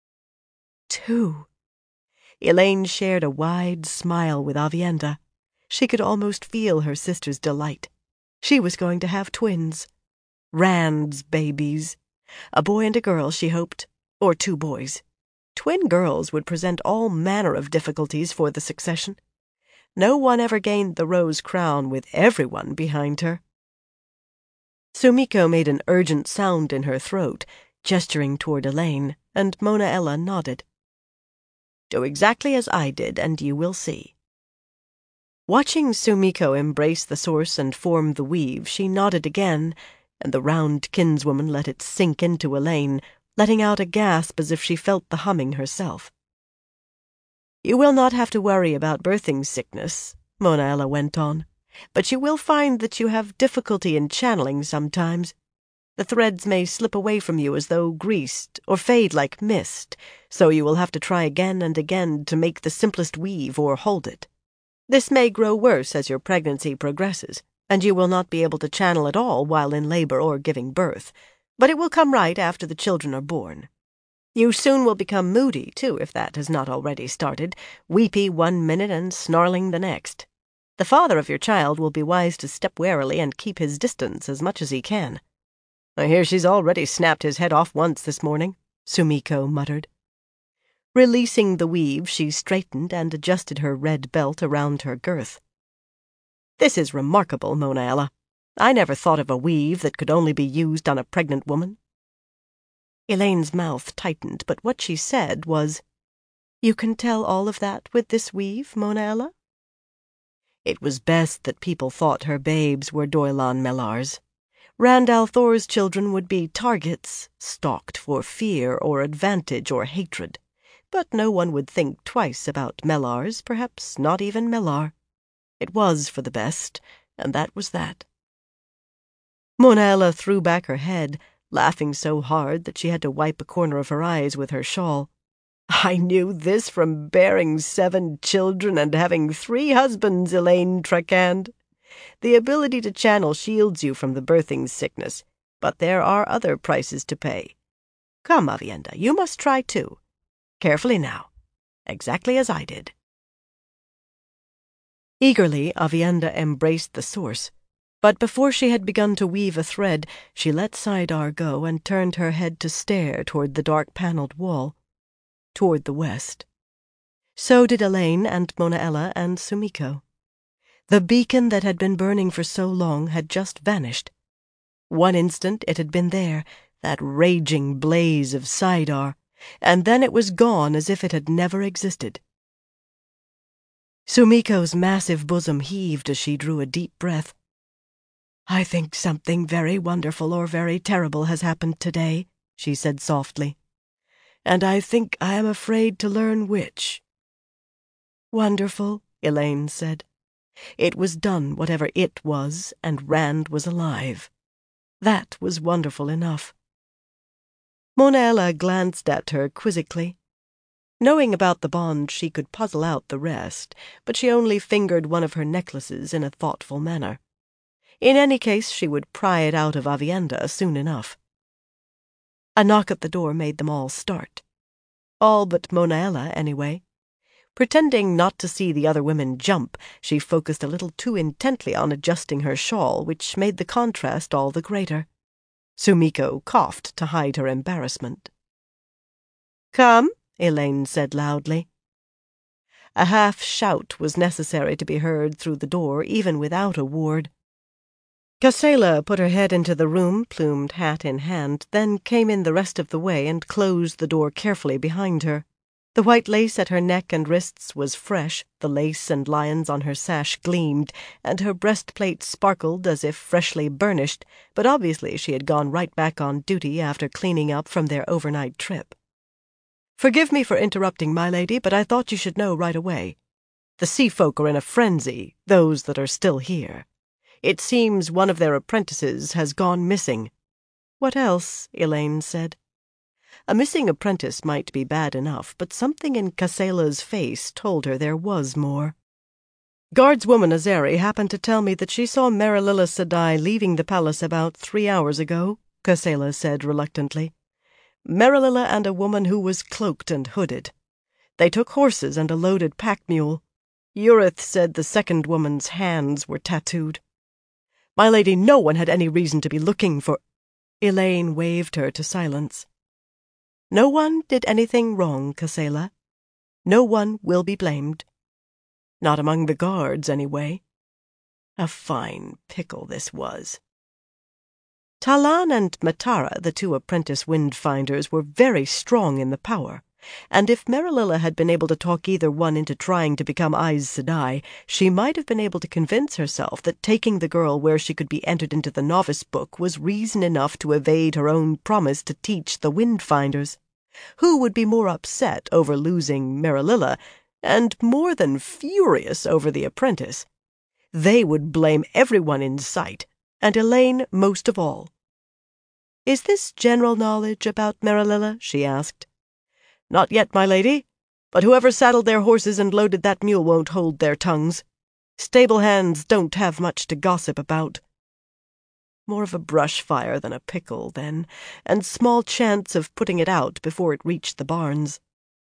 "Two." Elaine shared a wide smile with Aviendha. She could almost feel her sister's delight. She was going to have twins. Rand's babies. A boy and a girl, she hoped, or two boys. Twin girls would present all manner of difficulties for the succession. No one ever gained the rose crown with everyone behind her. Sumiko made an urgent sound in her throat, gesturing toward Elaine, and Mona Ella nodded. "Do exactly as I did, and you will see." Watching Sumiko embrace the source and form the weave, she nodded again, and the round kinswoman let it sink into Elaine, letting out a gasp as if she felt the humming herself. "You will not have to worry about birthing sickness," Mona Ella went on, "but you will find that you have difficulty in channeling sometimes. The threads may slip away from you as though greased, or fade like mist, so you will have to try again and again to make the simplest weave or hold it. This may grow worse as your pregnancy progresses, and you will not be able to channel at all while in labor or giving birth, but it will come right after the children are born. You soon will become moody, too, if that has not already started, weepy one minute and snarling the next. The father of your child will be wise to step warily and keep his distance as much as he can." "I hear she's already snapped his head off once this morning," Sumiko muttered. Releasing the weave, she straightened and adjusted her red belt around her girth. "This is remarkable, Mona Ella. I never thought of a weave that could only be used on a pregnant woman." Elaine's mouth tightened, but what she said was, "You can tell all of that with this weave, Mona Ella?" It was best that people thought her babes were Doilan Mellars. Rand al'Thor's children would be targets, stalked for fear or advantage or hatred, but no one would think twice about Mellar's, perhaps not even Mellar. It was for the best, and that was that. Mona Ella threw back her head, laughing so hard that she had to wipe a corner of her eyes with her shawl. "I knew this from bearing 7 children and having 3 husbands, Elaine Trakand. The ability to channel shields you from the birthing sickness, but there are other prices to pay. Come, Aviendha, you must try too. Carefully now, exactly as I did." Eagerly, Aviendha embraced the source, but before she had begun to weave a thread, she let Saidar go and turned her head to stare toward the dark-paneled wall, toward the west. So did Elaine and Mona Ella and Sumiko. The beacon that had been burning for so long had just vanished. One instant it had been there, that raging blaze of Saidar, and then it was gone as if it had never existed. Sumiko's massive bosom heaved as she drew a deep breath. "I think something very wonderful or very terrible has happened today," she said softly. "And I think I am afraid to learn which." "Wonderful," Elaine said. It was done, whatever it was, and Rand was alive. That was wonderful enough. Mona Ella glanced at her quizzically. Knowing about the bond, she could puzzle out the rest, but she only fingered one of her necklaces in a thoughtful manner. In any case, she would pry it out of Aviendha soon enough. A knock at the door made them all start. All but Mona Ella, anyway. Pretending not to see the other women jump, she focused a little too intently on adjusting her shawl, which made the contrast all the greater. Sumiko coughed to hide her embarrassment. "Come," Elaine said loudly. A half-shout was necessary to be heard through the door, even without a ward. Kasela put her head into the room, plumed hat in hand, then came in the rest of the way and closed the door carefully behind her. The white lace at her neck and wrists was fresh, the lace and lions on her sash gleamed, and her breastplate sparkled as if freshly burnished, but obviously she had gone right back on duty after cleaning up from their overnight trip. "Forgive me for interrupting, my lady, but I thought you should know right away. The sea folk are in a frenzy, those that are still here. It seems one of their apprentices has gone missing." "What else?" Elaine said. A missing apprentice might be bad enough, but something in Kasela's face told her there was more. "Guardswoman Azeri happened to tell me that she saw Marililla Sedai leaving the palace about 3 hours ago," Kasela said reluctantly. "Marililla and a woman who was cloaked and hooded. They took horses and a loaded pack mule. Urith said the second woman's hands were tattooed. My lady, no one had any reason to be looking for—" Elaine waved her to silence. "No one did anything wrong, Kasela. No one will be blamed. Not among the guards, anyway." A fine pickle this was. Talan and Matara, the 2 apprentice wind-finders, were very strong in the power, and if Marililla had been able to talk either one into trying to become Aes Sedai, she might have been able to convince herself that taking the girl where she could be entered into the novice book was reason enough to evade her own promise to teach the wind-finders. Who would be more upset over losing Marililla, and more than furious over the apprentice? They would blame everyone in sight, and Elaine most of all. "Is this general knowledge about Marililla?" she asked. "Not yet, my lady, but whoever saddled their horses and loaded that mule won't hold their tongues. Stable hands don't have much to gossip about." More of a brush fire than a pickle, then, and small chance of putting it out before it reached the barns.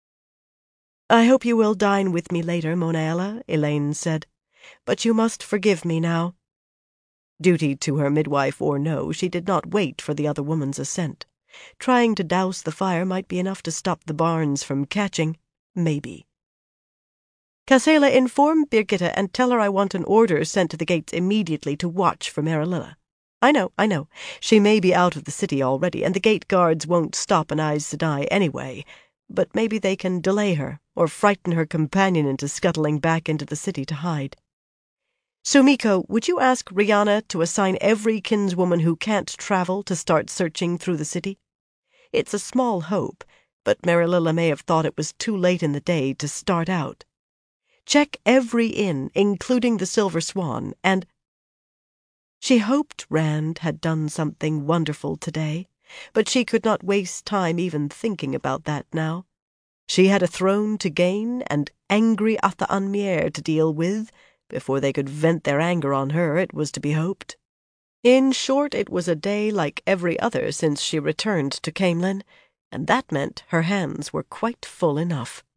"I hope you will dine with me later, Mona Ella," Elaine said, "but you must forgive me now." Duty to her midwife or no, she did not wait for the other woman's assent. Trying to douse the fire might be enough to stop the barns from catching. Maybe. "Kasela, inform Birgitta and tell her I want an order sent to the gates immediately to watch for Marililla. I know. She may be out of the city already, and the gate guards won't stop an Aes Sedai anyway, but maybe they can delay her, or frighten her companion into scuttling back into the city to hide. Sumiko, would you ask Rihanna to assign every kinswoman who can't travel to start searching through the city? It's a small hope, but Marillilla may have thought it was too late in the day to start out. Check every inn, including the Silver Swan, and—" She hoped Rand had done something wonderful today, but she could not waste time even thinking about that now. She had a throne to gain and angry Atha Anmier to deal with before they could vent their anger on her, it was to be hoped. In short, it was a day like every other since she returned to Camelin, and that meant her hands were quite full enough.